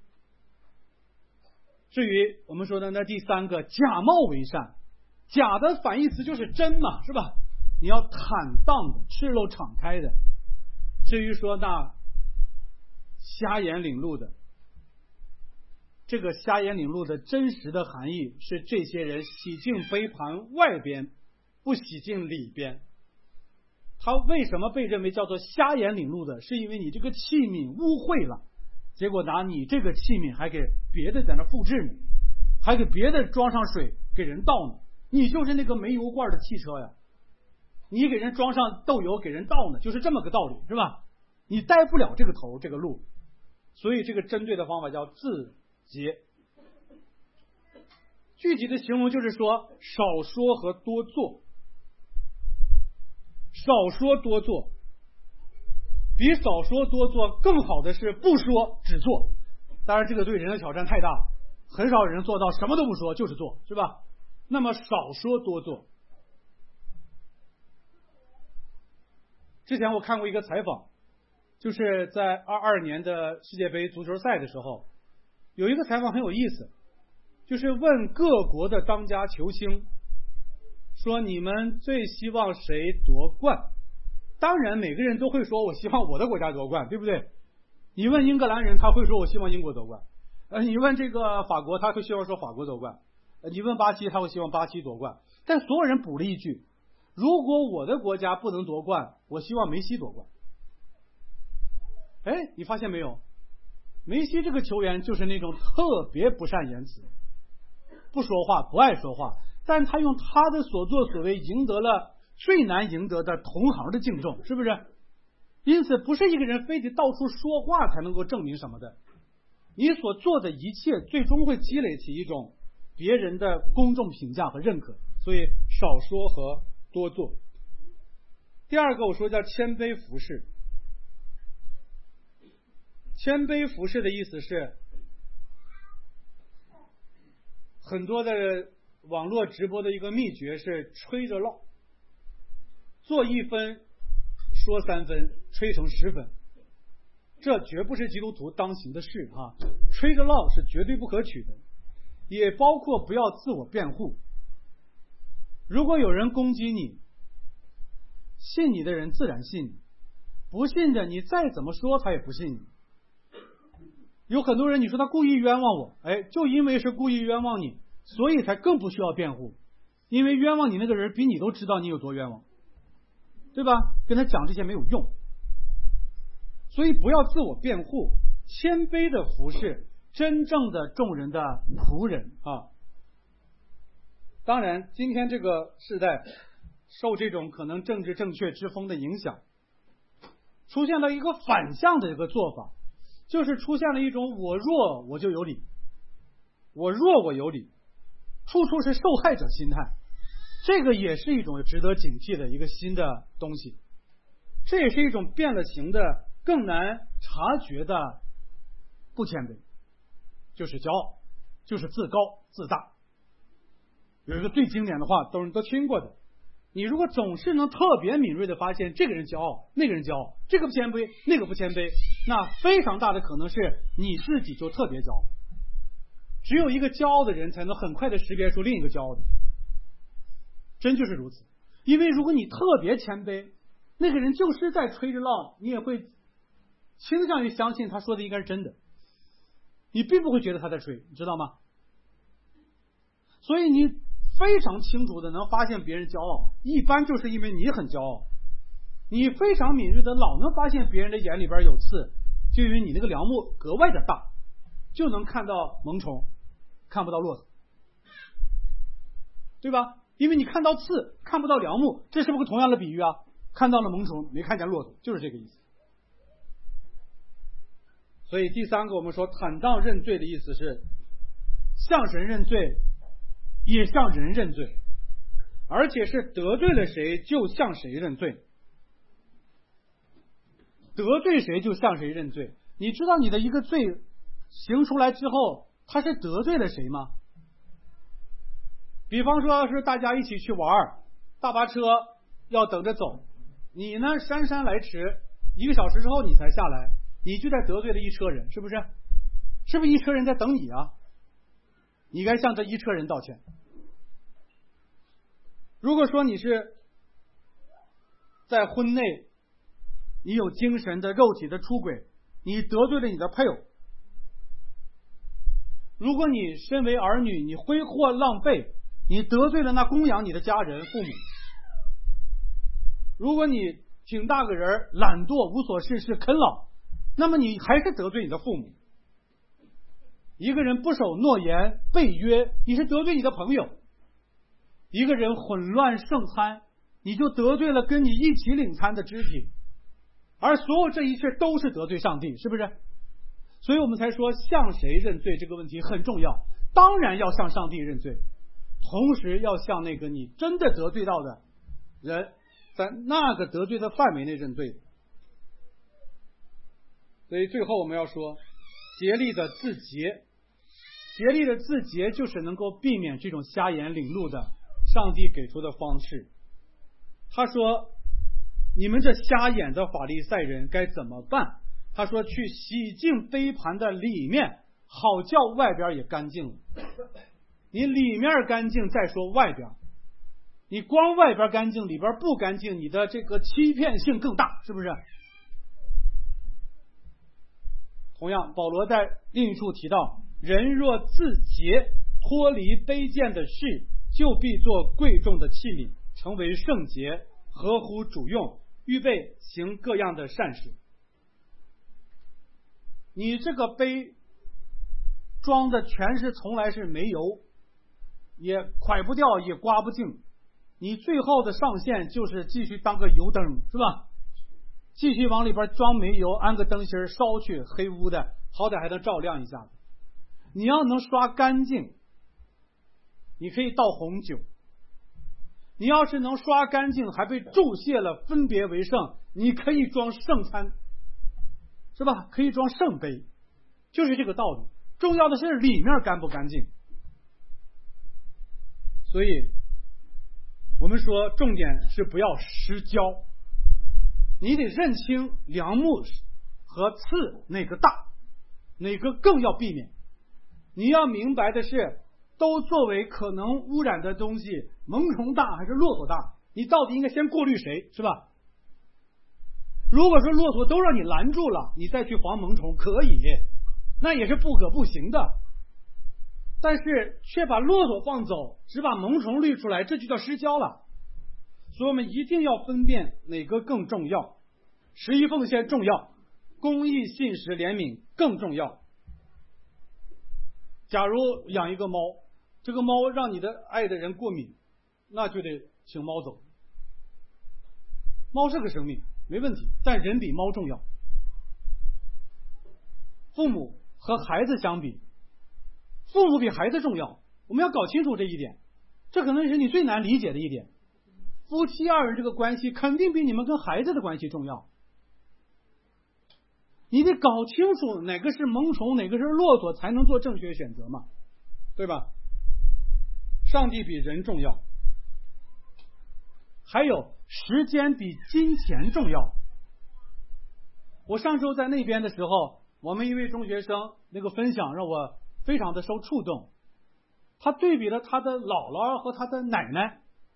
至于我们说的那第三个，假冒为善，假的反义词就是真嘛，是吧？你要坦荡的，赤露敞开的。至于说那瞎眼领路的，这个瞎眼领路的真实的含义是这些人洗净杯盘外边，不洗净里边。他为什么被认为叫做瞎眼领路的？是因为你这个器皿污秽了，结果拿你这个器皿还给别的在那复制呢，还给别的装上水给人倒呢，你就是那个没油罐的汽车呀，你给人装上豆油给人倒呢，就是这么个道理，是吧？你带不了这个头这个路，所以这个针对的方法叫自洁。具体的形容就是说少说和多做，少说多做，比少说多做更好的是不说只做。当然这个对人的挑战太大了，很少人做到什么都不说就是做，是吧？那么少说多做。之前我看过一个采访，就是在22年的世界杯足球赛的时候，有一个采访很有意思，就是问各国的当家球星说你们最希望谁夺冠？当然每个人都会说我希望我的国家夺冠，对不对？你问英格兰人，他会说我希望英国夺冠，你问这个法国，他会希望说法国夺冠，你问巴西，他会希望巴西夺冠。但所有人补了一句，如果我的国家不能夺冠，我希望梅西夺冠。哎，你发现没有？梅西这个球员就是那种特别不善言辞，不说话，不爱说话，但他用他的所作所为赢得了最难赢得的同行的敬重，是不是？因此不是一个人非得到处说话才能够证明什么的，你所做的一切最终会积累起一种别人的公众评价和认可。所以少说和多做。第二个我说叫谦卑服侍。谦卑服侍的意思是，很多的网络直播的一个秘诀是吹着唠，做1分说3分，吹成10分，这绝不是基督徒当行的事啊！吹着唠是绝对不可取的，也包括不要自我辩护。如果有人攻击你，信你的人自然信你，不信的你再怎么说他也不信你。有很多人你说他故意冤枉我，就因为是故意冤枉你，所以才更不需要辩护，因为冤枉你那个人比你都知道你有多冤枉，对吧？跟他讲这些没有用，所以不要自我辩护，谦卑的服侍真正的众人的仆人啊。当然今天这个时代受这种可能政治正确之风的影响，出现了一个反向的一个做法，就是出现了一种我弱我就有理，我弱我有理，处处是受害者心态。这个也是一种值得警惕的一个新的东西，这也是一种变了形的更难察觉的不谦卑，就是骄傲，就是自高自大。有一个最经典的话都听过的，你如果总是能特别敏锐的发现这个人骄傲那个人骄傲，这个不谦卑那个不谦卑，那非常大的可能是你自己就特别骄傲。只有一个骄傲的人才能很快的识别出另一个骄傲的人，真就是如此。因为如果你特别谦卑，那个人就是在吹着浪，你也会倾向于相信他说的应该是真的，你并不会觉得他在吹，你知道吗？ 所以你非常清楚的能发现别人骄傲，一般就是因为你很骄傲。你非常敏锐的老能发现别人的眼里边有刺，就因为你那个梁目格外的大，就能看到萌虫，看不到骆驼，对吧？因为你看到刺，看不到梁目，这是不是同样的比喻啊？看到了萌虫，没看见骆驼，就是这个意思。所以第三个，我们说坦荡认罪的意思是向神认罪，也向人认罪，而且是得罪了谁就向谁认罪，得罪谁就向谁认罪。你知道你的一个罪行出来之后，他是得罪了谁吗？比方说是大家一起去玩，大巴车要等着走，你呢姗姗来迟，1个小时之后你才下来，你就在得罪了一车人，是不是？是不是一车人在等你啊？你该向这一车人道歉。如果说你是在婚内，你有精神的肉体的出轨，你得罪了你的配偶。如果你身为儿女，你挥霍浪费，你得罪了那供养你的家人父母。如果你挺大个人，懒惰无所事事啃老，那么你还是得罪你的父母。一个人不守诺言背约，你是得罪你的朋友。一个人混乱圣餐，你就得罪了跟你一起领餐的肢体，而所有这一切都是得罪上帝，是不是？所以我们才说向谁认罪这个问题很重要，当然要向上帝认罪，同时要向那个你真的得罪到的人，在那个得罪的范围内认罪。所以最后我们要说竭力的自洁，竭力的自洁就是能够避免这种瞎眼领路的上帝给出的方式。他说你们这瞎眼的法利赛人该怎么办？他说去洗净杯盘的里面，好叫外边也干净了。你里面干净再说外边，你光外边干净里边不干净，你的这个欺骗性更大，是不是？同样保罗在另一处提到，人若自洁，脱离卑贱的事，就必做贵重的器皿，成为圣洁，合乎主用，预备行各样的善事。你这个杯装的全是从来是煤油，也蒯不掉也刮不净，你最后的上限就是继续当个油灯，是吧？继续往里边装煤油，安个灯芯烧去，黑屋的好歹还能照亮一下。你要能刷干净，你可以倒红酒。你要是能刷干净还被注谢了，分别为圣，你可以装圣餐，是吧？可以装圣杯，就是这个道理。重要的是里面干不干净。所以我们说重点是不要失焦，你得认清梁木和刺哪个大，哪个更要避免。你要明白的是，都作为可能污染的东西，萌虫大还是骆驼大，你到底应该先过滤谁，是吧？如果说骆驼都让你拦住了，你再去防萌虫可以，那也是不可不行的。但是却把骆驼放走，只把萌虫滤出来，这就叫失焦了。所以我们一定要分辨哪个更重要。十一奉献重要，公义信实怜悯更重要。假如养一个猫，这个猫让你的爱的人过敏，那就得请猫走。猫是个生命没问题，但人比猫重要。父母和孩子相比，父母比孩子重要，我们要搞清楚这一点，这可能是你最难理解的一点。夫妻二人这个关系肯定比你们跟孩子的关系重要，你得搞清楚哪个是萌虫，哪个是骆驼，才能做正确选择嘛，对吧？上帝比人重要，还有时间比金钱重要。我上周在那边的时候，我们一位中学生那个分享让我非常的受触动，他对比了他的姥姥和他的奶奶。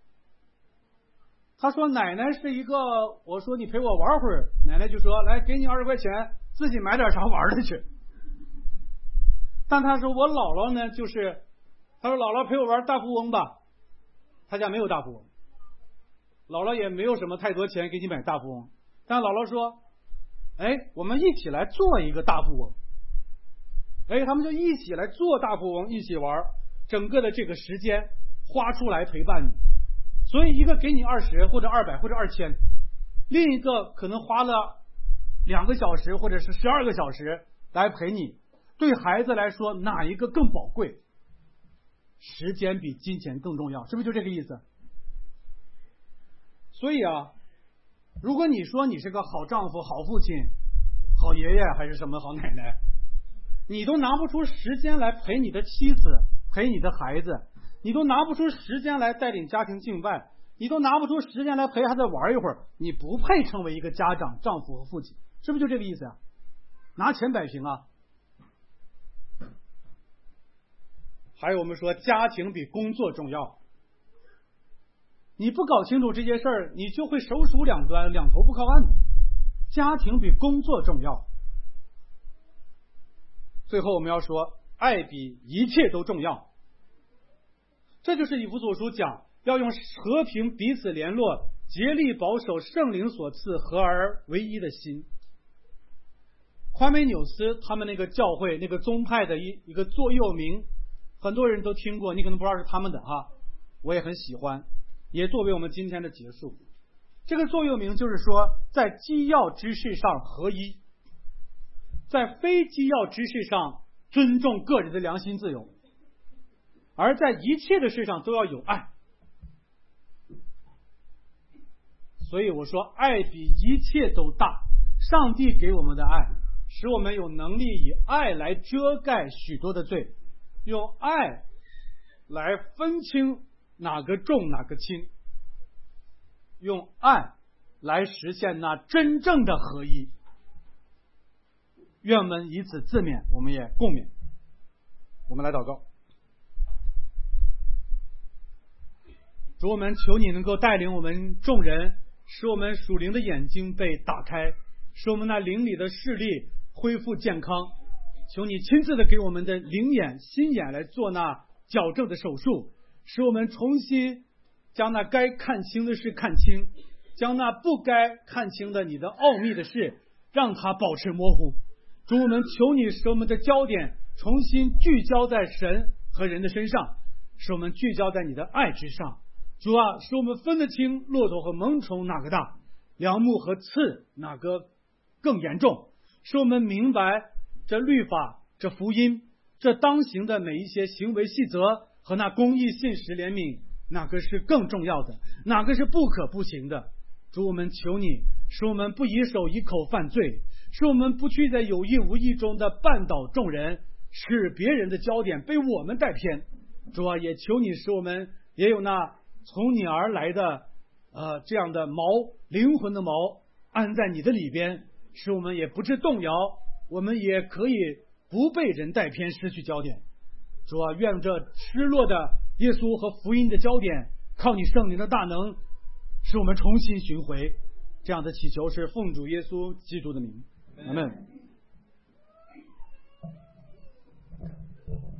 他说奶奶是一个，我说你陪我玩会儿，奶奶就说来给你20块钱，自己买点啥玩的去。但他说我姥姥呢，就是他说：“姥姥陪我玩大富翁吧。”他家没有大富翁，姥姥也没有什么太多钱给你买大富翁，但姥姥说：“哎，我们一起来做一个大富翁。”哎，他们就一起来做大富翁，一起玩，整个的这个时间花出来陪伴你。所以一个给你20或者200或者2000，另一个可能花了2个小时或者是12个小时来陪你。对孩子来说，哪一个更宝贵？时间比金钱更重要，是不是就这个意思？所以啊，如果你说你是个好丈夫、好父亲、好爷爷还是什么好奶奶，你都拿不出时间来陪你的妻子、陪你的孩子，你都拿不出时间来带领家庭敬拜，你都拿不出时间来陪孩子玩一会儿，你不配成为一个家长、丈夫和父亲，是不是就这个意思啊？拿钱摆平啊！还有我们说家庭比工作重要，你不搞清楚这些事儿，你就会手鼠两端，两头不靠岸的。家庭比工作重要。最后我们要说，爱比一切都重要。这就是以弗所书讲要用和平彼此联络，竭力保守圣灵所赐合而为一的心。夸美纽斯他们那个教会那个宗派的一个座右铭，很多人都听过，你可能不知道是他们的哈，我也很喜欢，也作为我们今天的结束。这个座右铭就是说，在基要之事上合一，在非基要之事上尊重个人的良心自由，而在一切的事上都要有爱。所以我说，爱比一切都大。上帝给我们的爱，使我们有能力以爱来遮盖许多的罪，用爱来分清哪个重哪个轻，用爱来实现那真正的合一。愿我们以此自勉，我们也共勉。我们来祷告。主，我们求你能够带领我们众人，使我们属灵的眼睛被打开，使我们那灵里的视力恢复健康。求你亲自的给我们的灵眼、心眼来做那矫正的手术，使我们重新将那该看清的事看清，将那不该看清的你的奥秘的事让它保持模糊。主，我们求你使我们的焦点重新聚焦在神和人的身上，使我们聚焦在你的爱之上。主啊，使我们分得清骆驼和萌虫哪个大，梁木和刺哪个更严重，使我们明白这律法、这福音、这当行的每一些行为细则和那公义、信实、怜悯，哪个是更重要的，哪个是不可不行的。主，我们求你使我们不以手以口犯罪，使我们不去在有意无意中的绊倒众人，使别人的焦点被我们带偏。主啊，也求你使我们也有那从你而来的这样的灵魂的锚安在你的里边，使我们也不致动摇，我们也可以不被人带偏失去焦点。主啊，愿这失落的耶稣和福音的焦点靠你圣灵的大能使我们重新寻回。这样的祈求是奉主耶稣基督的名，阿们。